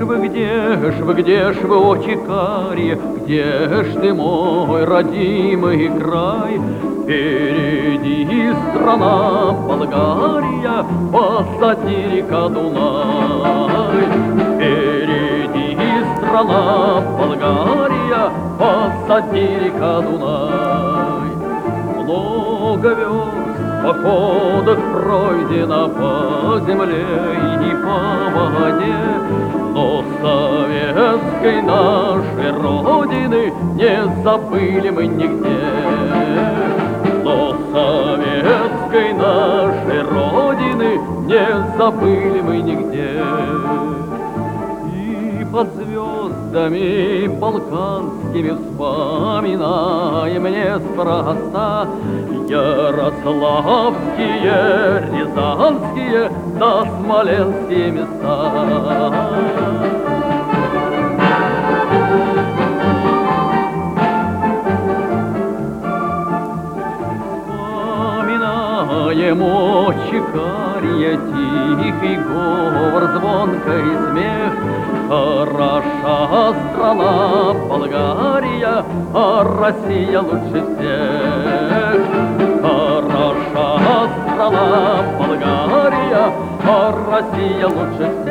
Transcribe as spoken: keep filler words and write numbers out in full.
вы, где ж вы, где ж вы, очи карие, где ж ты, мой родимый край? Впереди страна Болгария, позади река Дунай. Впереди страна Болгария, позади река Дунай. Много верст походов пройдено по земле и по воде, но советской нашей родины не забыли мы нигде. Но советской нашей родины не забыли мы нигде. И под звездами балканскими вспоминаем неспроста ярославские, рязанские да смоленские места. Вспоминаем очи карие, тихий говор, звонкий смех. Хороша страна Болгария, а Россия лучше всех. Хороша страна Болгария, а Россия лучше всех.